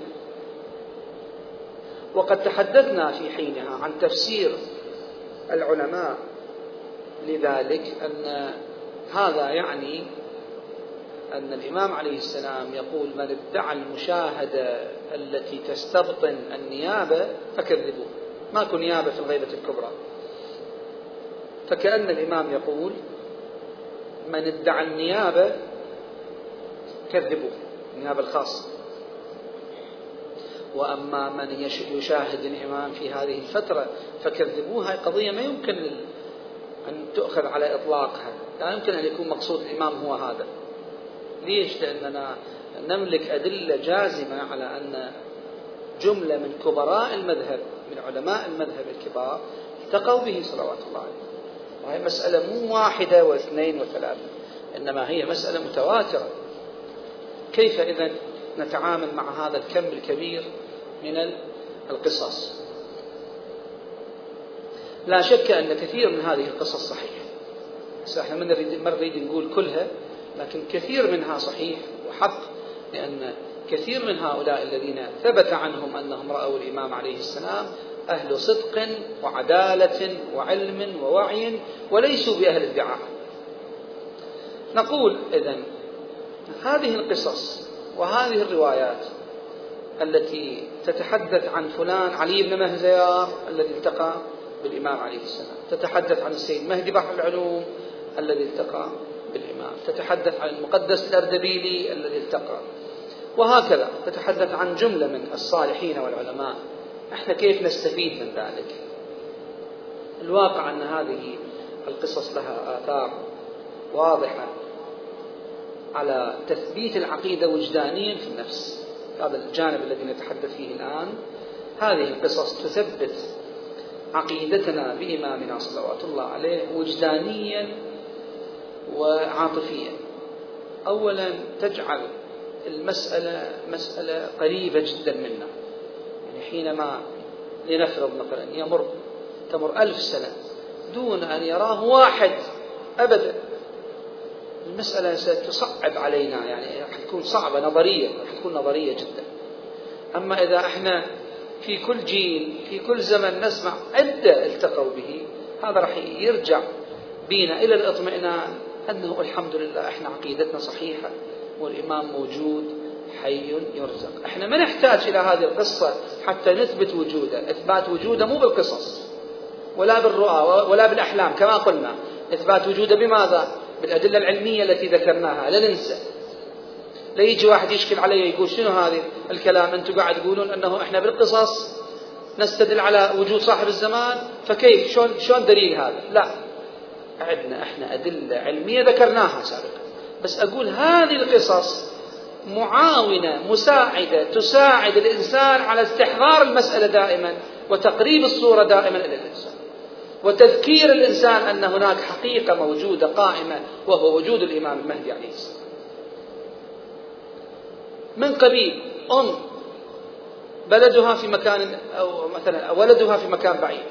وقد تحدثنا في حينها عن تفسير العلماء لذلك، أن هذا يعني أن الإمام عليه السلام يقول من ادعى المشاهدة التي تستبطن النيابة فكذبوه، ماكو نيابة في الغيبة الكبرى. فكأن الإمام يقول من ادعى النيابة كذبوه، النيابة الخاصة. وأما من يشاهد الإمام في هذه الفترة فكذبوها، قضية ما يمكن أن تؤخذ على إطلاقها، لا يمكن أن يكون مقصود الإمام هو هذا. ليش؟ لأننا نملك أدلة جازمة على أن جملة من كبراء المذهب من علماء المذهب الكبار التقوا به صلوات الله عليه. وهي مسألة مو واحدة واثنين وثلاثة، إنما هي مسألة متواترة. كيف إذن نتعامل مع هذا الكم الكبير من القصص؟ لا شك أن كثير من هذه القصص صحيح، بس احنا ما نريد نقول كلها، لكن كثير منها صحيح وحق، لأن كثير من هؤلاء الذين ثبت عنهم أنهم رأوا الإمام عليه السلام أهل صدق وعدالة وعلم ووعي وليسوا بأهل ادعاء. نقول إذن هذه القصص وهذه الروايات التي تتحدث عن فلان علي بن مهزيار الذي التقى بالإمام عليه السلام، تتحدث عن السيد مهدي بحر العلوم الذي التقى بالإمام، تتحدث عن المقدس الأردبيلي الذي التقى، وهكذا تتحدث عن جملة من الصالحين والعلماء. احنا كيف نستفيد من ذلك؟ الواقع أن هذه القصص لها آثار واضحة على تثبيت العقيدة وجدانيا في النفس. هذا الجانب الذي نتحدث فيه الآن. هذه القصص تثبت عقيدتنا بإمامنا صلوات الله عليه وجدانيا وعاطفيا. أولا تجعل المسألة مسألة قريبة جدا منا، يعني حينما لنفرض مثلا تمر 1000 سنة دون أن يراه واحد أبدا، المسألة ستصعب علينا، يعني راح تكون صعبة نظرية، راح تكون نظرية جدا. أما إذا احنا في كل جيل في كل زمن نسمع عدة التقوا به، هذا راح يرجع بينا إلى الاطمئنان أنه الحمد لله احنا عقيدتنا صحيحة والإمام موجود حي يرزق. احنا ما نحتاج إلى هذه القصة حتى نثبت وجوده. إثبات وجوده مو بالقصص ولا بالرؤى ولا بالأحلام كما قلنا، إثبات وجوده بماذا؟ بالأدلة العلمية التي ذكرناها. لا ننسى، لا يجي واحد يشكل علي يقول شنو هذا الكلام، أنتم قاعد تقولون أنه إحنا بالقصص نستدل على وجود صاحب الزمان، فكيف شلون دليل هذا؟ لا، عندنا إحنا أدلة علمية ذكرناها سابقا، بس أقول هذه القصص معاونة مساعدة تساعد الإنسان على استحضار المسألة دائما وتقريب الصورة دائما إلى الإنسان، وتذكير الإنسان أن هناك حقيقة موجودة قائمة وهو وجود الإمام المهدي عليه السلام. من قبيل بلدها في مكان، أو مثلا ولدها في مكان بعيد،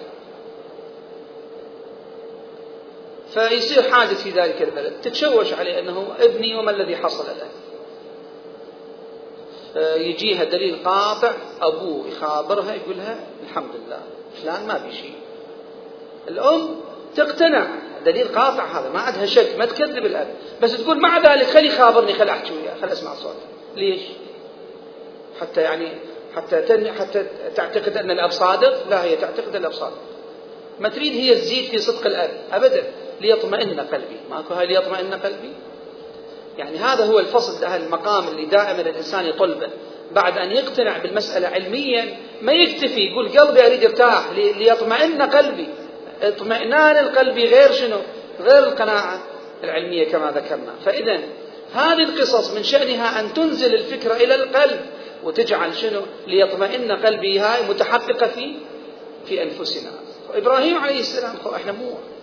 فيصير حادث في ذلك البلد، تتشوش عليه أنه ابني وما الذي حصل له، يجيها دليل قاطع، أبوه يخابرها يقولها الحمد لله فلان ما بي شيء. الأم تقتنع، دليل قاطع هذا، ما عندها شك، ما تكذب الأب، بس تقول مع ذلك خلي خابرني، خلي أحكي وياه، خلي أسمع صوته. ليش؟ حتى تعتقد أن الأب صادق؟ لا، هي تعتقد الأب صادق، ما تريد هي تزيد في صدق الأب أبدا. ليطمئن قلبي، ماكو هاي ليطمئن قلبي. يعني هذا هو الفصل، ده المقام اللي دائما الإنسان يطلبه بعد أن يقتنع بالمسألة علميا. ما يكتفي يقول قلبي أريد ارتاح، ليطمئن قلبي. اطمئنان القلب غير شنو؟ غير القناعة العلمية كما ذكرنا. فإذا هذه القصص من شأنها أن تنزل الفكرة إلى القلب وتجعل شنو؟ ليطمئن قلبي، هاي متحققة في أنفسنا. إبراهيم عليه السلام، إحنا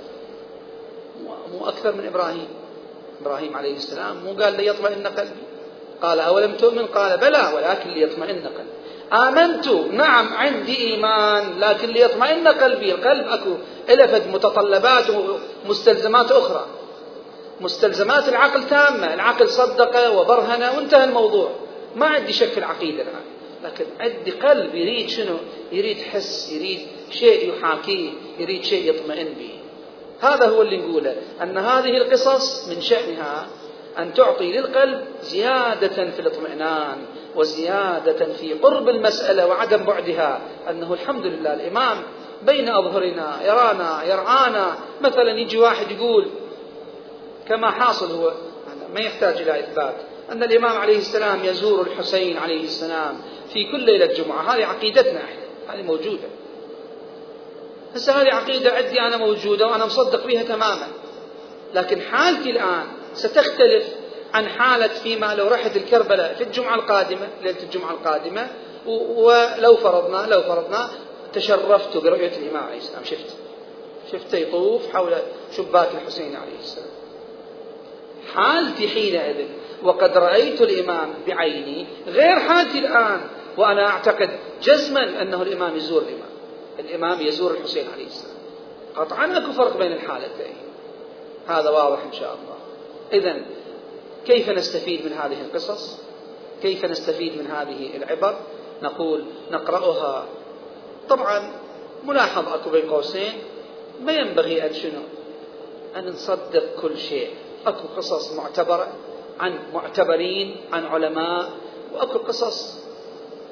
مو أكثر من إبراهيم عليه السلام مو قال ليطمئن قلبي؟ قال أولم تؤمن؟ قال بلى ولكن ليطمئن قلبي. آمنت، نعم عندي إيمان، لكن ليطمئن قلبي. القلب أكو إلفت متطلبات ومستلزمات أخرى. مستلزمات العقل تامة، العقل صدق وبرهن وانتهى الموضوع، ما عندي شك في العقيدة الآن، لكن عندي قلب يريد شنو؟ يريد حس، يريد شيء يحاكيه، يريد شيء يطمئن به. هذا هو اللي نقوله، أن هذه القصص من شأنها أن تعطي للقلب زيادة في الاطمئنان وزيادة في قرب المسألة وعدم بعدها، أنه الحمد لله الإمام بين أظهرنا يرانا يرعانا. مثلا يجي واحد يقول كما حاصل، هو ما يحتاج إلى إثبات، أن الإمام عليه السلام يزور الحسين عليه السلام في كل ليلة جمعة. هذه عقيدتنا احنا، هذه موجودة. هسه هذه عقيدة عندي أنا موجودة وأنا مصدق بها تماما، لكن حالتي الآن ستختلف عن حالة فيما لو رحت الكربلاء في الجمعة القادمة، ليلة الجمعة القادمة، ولو فرضنا تشرفت برؤية الإمام عليه السلام، شفته يطوف حول شباك الحسين عليه السلام. حالتي حينئذ وقد رأيت الإمام بعيني غير حالتي الآن، وأنا أعتقد جزما أنه الإمام يزور الحسين عليه السلام. قطعا أكو فرق بين الحالتين، هذا واضح إن شاء الله. إذن كيف نستفيد من هذه القصص؟ كيف نستفيد من هذه العبر؟ نقول نقرأها طبعا ملاحظ أكو بين قوسين، ما ينبغي أن نصدق كل شيء. أكو قصص معتبرة عن معتبرين عن علماء، وأكو قصص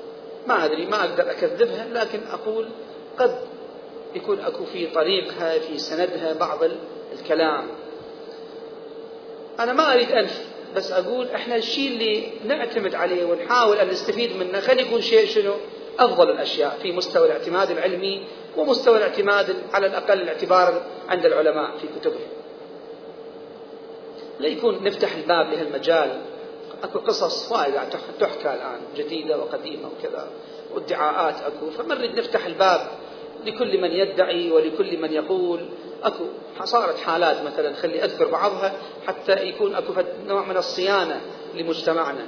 ما أدري، ما أقدر أكذبها، لكن أقول قد يكون أكو في طريقها في سندها بعض الكلام. أنا ما أريد أنف، بس أقول إحنا الشيء اللي نعتمد عليه ونحاول أن نستفيد منه خلي يكون شيء شنو أفضل الأشياء في مستوى الاعتماد العلمي ومستوى الاعتماد على الأقل الاعتبار عند العلماء في كتبهم. لا يكون نفتح الباب لهالمجال. أكو قصص وايد تحكى الآن جديدة وقديمة وكذا، وادعاءات أكو، فما نريد نفتح الباب لكل من يدعي ولكل من يقول. أكو صارت حالات مثلا خلي أذكر بعضها حتى يكون أكو نوع من الصيانة لمجتمعنا.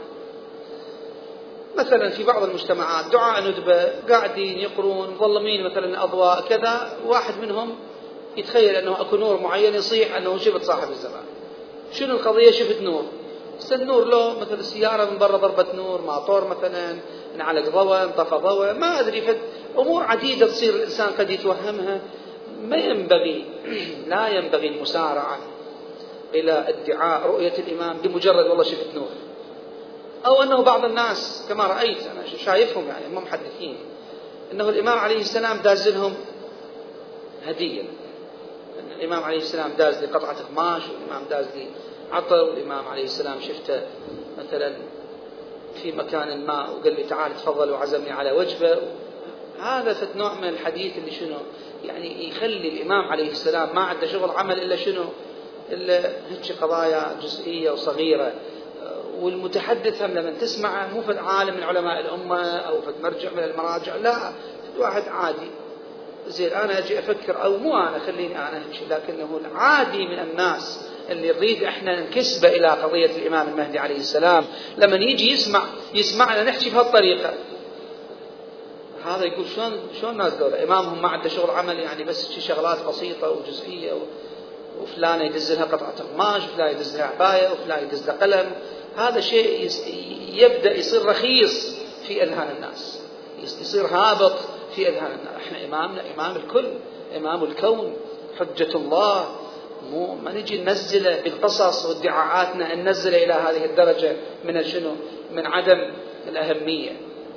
مثلا في بعض المجتمعات دعاء ندبة قاعدين يقرون مظلمين مثلا الأضواء كذا، واحد منهم يتخيل أنه أكو نور معين يصيح أنه شفت صاحب الزمان. شنو القضية؟ شفت نور، بس النور له مثل السيارة من برا ضربة نور، ماطور مثلا انعلق ضوء، انطفى ضوء، ما أدري، أمور عديدة تصير الإنسان قد يتوهمها. ما ينبغي لا ينبغي المسارعة إلى ادعاء رؤية الإمام بمجرد والله شفت نور، أو أنه بعض الناس كما رأيت أنا شايفهم يعني هم محدثين أنه الإمام عليه السلام داز لهم هدية. الإمام عليه السلام داز لي قطعة قماش، والإمام داز لي عطر، والإمام عليه السلام شفته مثلا في مكان ما وقال لي تعال تفضل وعزمني على وجبة. هذا نوع من الحديث اللي شنو يعني يخلي الإمام عليه السلام ما عنده شغل عمل إلا شنو إلا هيك قضايا جزئية وصغيرة. والمتحدث هم لما تسمعه مو فد عالم من علماء الأمة أو فد مرجع من المراجع، لا، واحد عادي. زين أنا أجي أفكر، أو مو أنا خليني أنا أحكي، لكنه العادي من الناس اللي نريد إحنا نكسبه إلى قضية الإمام المهدي عليه السلام، لما يجي يسمعنا نحكي بهالطريقة، هذا يقول شلون الناس دول إمامهم ما عنده شغل عمل يعني بس شي شغلات بسيطة وجزئية، وفلان يدز لها قطعة قماش، وفلان يدز لها عباية، وفلان يدز لها قلم. هذا شيء يبدأ يصير رخيص في أذهان الناس، يصير هابط في أذهان الناس. إحنا إمامنا إمام الكل، إمام الكون، حجة الله، مو ما نجي ننزله بالقصص وادعاءاتنا أن ننزله إلى هذه الدرجة من الشنو من عدم الأهمية.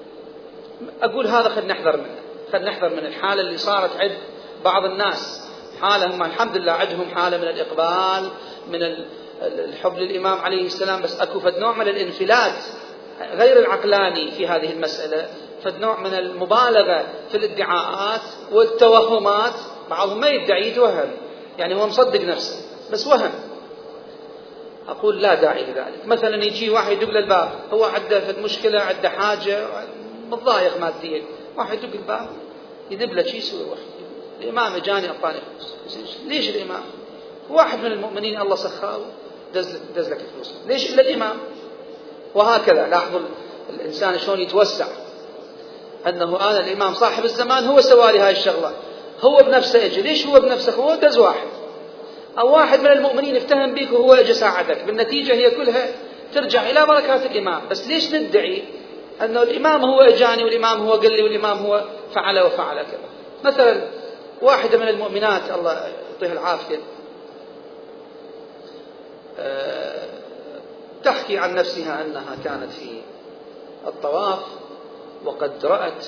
أقول هذا خلينا نحذر من الحالة اللي صارت عند بعض الناس. حالة هم الحمد لله عندهم حالة من الإقبال من الحب للإمام عليه السلام، بس أكو فد نوع من الانفلات غير العقلاني في هذه المسألة، فد نوع من المبالغة في الادعاءات والتوهمات. بعضهم ما يدعي، يتوهم، يعني هو مصدق نفسه بس وهم. أقول لا داعي لذلك. مثلا يجي واحد يدق للباب، هو عنده فد مشكلة، عنده حاجة متضايق ماديا، واحد يدق الباب يذب له شيء يسوي واحد. الإمام جاني أعطاني فلوس. ليش الإمام؟ واحد من المؤمنين الله سخاه دز لك الفلوس، ليش إلا الإمام؟ وهكذا. لاحظوا الإنسان شلون يتوسع، أنه أنا الإمام صاحب الزمان هو سوالي هاي الشغلة، هو بنفسه اجى. ليش هو بنفسه؟ هو دز واحد، أو واحد من المؤمنين افتهم بيك وهو اجى ساعدك. بالنتيجة هي كلها ترجع إلى بركات الإمام. بس ليش ندعي أنه الإمام هو اجاني، والإمام هو قال لي، والإمام هو فعل وفعل كذا؟ مثلا واحدة من المؤمنات الله يعطيها العافية تحكي عن نفسها أنها كانت في الطواف وقد رأت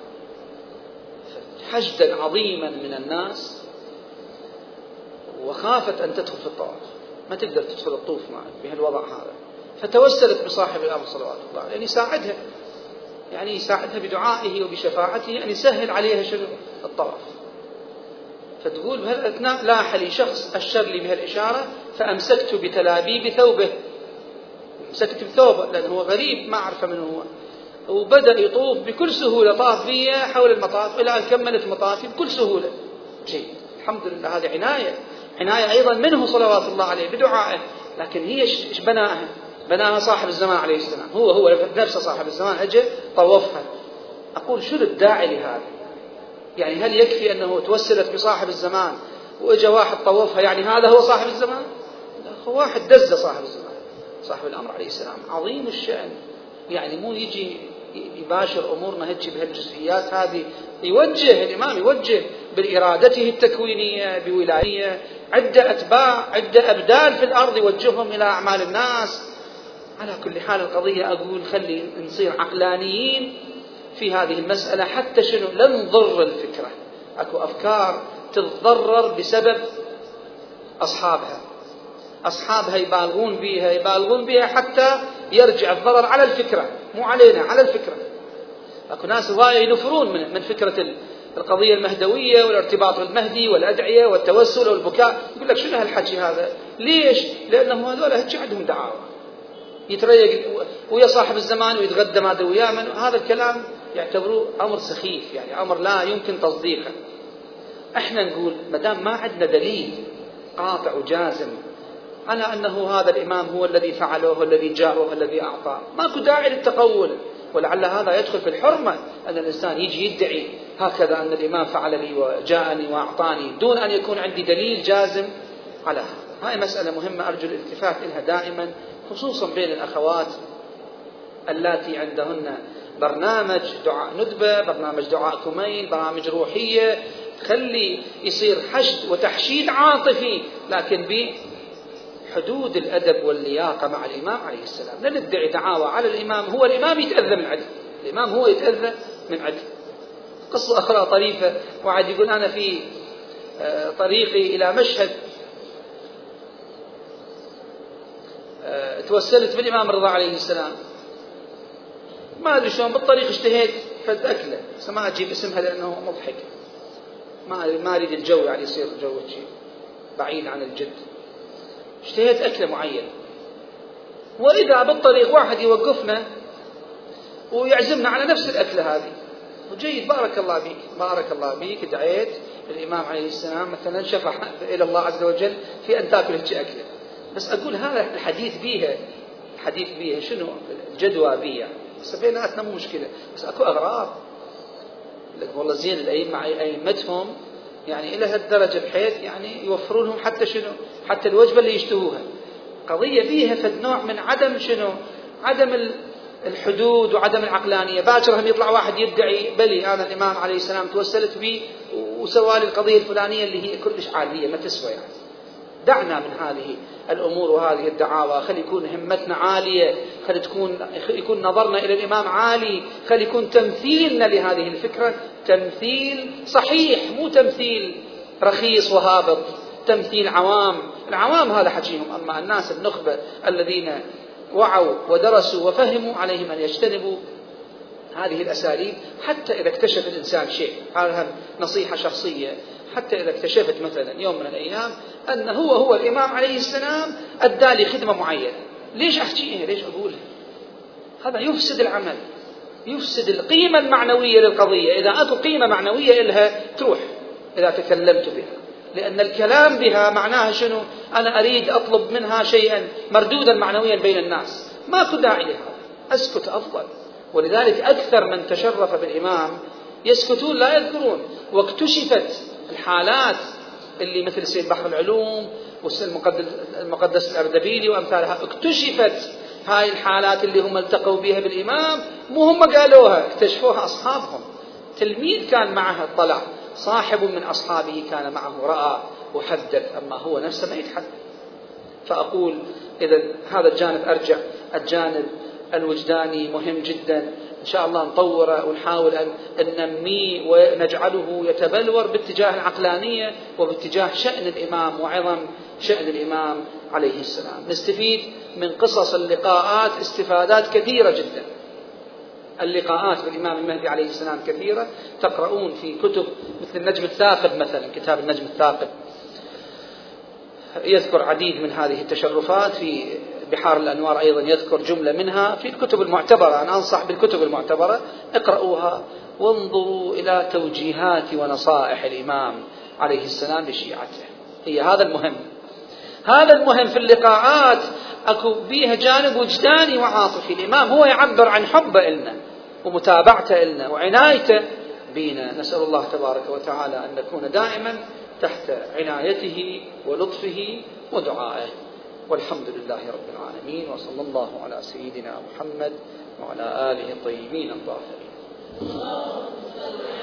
حشدا عظيما من الناس وخافت أن تدخل في الطواف، ما تقدر تدخل الطوف معه بهالوضع هذا، فتوسلت بصاحب الأمر صلوات الله عليه يعني يساعدها بدعائه وبشفاعته أن يسهل عليها شنو الطواف. فتقول بهالأثناء لاح لي شخص أشر لي بهالإشارة فأمسكت بتلابيب ثوبه، مسكت بثوبه لأنه هو غريب ما أعرف من هو، وبدأ يطوف بكل سهولة، طاف بي حول المطاف إلى أن كملت مطافي بكل سهولة. جيد، الحمد لله، هذه عناية أيضا منه صلوات الله عليه بدعائه. لكن هي إيش بناها صاحب الزمان عليه السلام، هو نفسه صاحب الزمان أجى طوفها. أقول شو الداعي لهذا؟ يعني هل يكفي أنه توسلت بصاحب الزمان وإجا واحد طوفها يعني هذا هو صاحب الزمان؟ لا، هو واحد دز صاحب الزمان، صاحب الأمر عليه السلام عظيم الشأن، يعني مو يجي يباشر أمورنا هيك بهالجزئيات هذه. يوجه الإمام، يوجه بإرادته التكوينية بولاية، عدة أتباع، عدة أبدال في الأرض يوجههم إلى أعمال الناس. على كل حال القضية أقول خلي نصير عقلانيين في هذه المسألة حتى شنو؟ لا نضر الفكرة. أكو أفكار تتضرر بسبب أصحابها يبالغون بها حتى يرجع الضرر على الفكرة، مو علينا، على الفكرة. أكو ناس هواية ينفرون من فكرة القضية المهدوية والارتباط بالمهدي والأدعية والتوسل والبكاء. يقول لك شنو هالحكي هذا؟ ليش؟ لأنهم هذول عندهم دعاوى، يتريق ويا صاحب الزمان ويتغدى ما ادري وياه من. هذا الكلام يعتبروه أمر سخيف، يعني أمر لا يمكن تصديقه. احنا نقول ما دام ما عندنا دليل قاطع وجازم على أنه هذا الإمام هو الذي فعله، هو الذي جاء، هو الذي أعطى، ماكو داعي للتقول. ولعل هذا يدخل في الحرمة، أن الإنسان يجي يدعي هكذا أن الإمام فعل لي وجاءني وأعطاني دون أن يكون عندي دليل جازم على هذا. هاي مسألة مهمة أرجو الالتفات لها دائما، خصوصا بين الأخوات اللاتي عندهن برنامج دعاء ندبة، برنامج دعاء كميل، برامج روحية، خلي يصير حشد وتحشيد عاطفي، لكن بحدود الأدب واللياقة مع الإمام عليه السلام. لا ندعي دعاوى على الإمام، هو الإمام يتأذى من عدل، الإمام هو يتأذى من عدل. قصة أخرى طريفة، واحد يقول أنا في طريقي إلى مشهد توسلت بالإمام الرضا عليه السلام، ما أدري شلون بالطريق اشتهيت فد أكلة، بس ما أجيب اسمها لأنه مضحك، ما أريد الجو يعني يصير جو شيء بعيد عن الجد. اشتهيت أكلة معينة، وإذا بالطريق واحد يوقفنا ويعزمنا على نفس الأكلة هذه، وجيد بارك الله بيك، بارك الله بيك، دعيت الإمام عليه السلام مثلا شفع إلى الله عز وجل في أن تأكل هيك أكلة. بس أقول هذا الحديث بيها شنو الجدوى بيها، بس بيناتنا مو مشكلة، بس أكو أغراض. لك والله زين الأئمة أئمتهم يعني إلى هالدرجة بحيث يعني يوفرون لهم حتى شنو، حتى الوجبة اللي يشتهوها. قضية فيها فد نوع من عدم شنو، عدم الحدود وعدم العقلانية. باكر هم يطلع واحد يدعي بلي أنا الإمام عليه السلام توسلت بي وسوالي القضية الفلانية اللي هي كلش عادية ما تسوى. يعني دعنا من هذه الأمور وهذه الدعاوى، خلي يكون همتنا عالية، خلي يكون نظرنا إلى الإمام عالي، خلي يكون تمثيلنا لهذه الفكرة تمثيل صحيح، مو تمثيل رخيص وهابط، تمثيل عوام. العوام هذا حكيهم، أما الناس النخبة الذين وعوا ودرسوا وفهموا عليهم أن يجتنبوا هذه الأساليب. حتى إذا اكتشف الإنسان شيء، هذا نصيحة شخصية، حتى إذا اكتشفت مثلا يوم من الأيام أن هو الإمام عليه السلام أدى لي خدمة معينة، ليش أحكيها، ليش أقولها؟ هذا يفسد العمل، يفسد القيمة المعنوية للقضية. إذا أكو قيمة معنوية إلها تروح إذا تكلمت بها، لأن الكلام بها معناها شنو؟ أنا أريد أطلب منها شيئا مردودا معنويا بين الناس، ماكو داعي لهذا، أسكت أفضل. ولذلك أكثر من تشرف بالإمام يسكتون لا يذكرون. واكتشفت الحالات اللي مثل سيد بحر العلوم والمقدس الأردبيلي وأمثالها، اكتشفت هاي الحالات اللي هم التقوا بها بالإمام، مو هم قالوها، اكتشفوها أصحابهم. تلميذ كان معه طلع، صاحب من أصحابه كان معه رأى وحدث، أما هو نفسه ما يتحدث. فأقول إذا هذا الجانب أرجع، الجانب الوجداني مهم جدا، إن شاء الله نطوره ونحاول أن ننميه ونجعله يتبلور باتجاه العقلانية وباتجاه شأن الإمام وعظم شأن الإمام عليه السلام. نستفيد من قصص اللقاءات استفادات كثيرة جدا. اللقاءات بالإمام المهدي عليه السلام كثيرة، تقرؤون في كتب مثل النجم الثاقب مثلا، كتاب النجم الثاقب يذكر عديد من هذه التشرفات، في بحار الأنوار أيضا يذكر جملة منها، في الكتب المعتبرة. أنا أنصح بالكتب المعتبرة، اقرؤوها وانظروا إلى توجيهات ونصائح الإمام عليه السلام لشيعته. هي هذا المهم في اللقاءات. أكو بيها جانب وجداني وعاطفي، الإمام هو يعبر عن حبه إلنا ومتابعته إلنا وعنايته بينا. نسأل الله تبارك وتعالى أن نكون دائما تحت عنايته ولطفه ودعائه، والحمد لله رب العالمين، وصلى الله على سيدنا محمد وعلى آله الطيبين الطاهرين.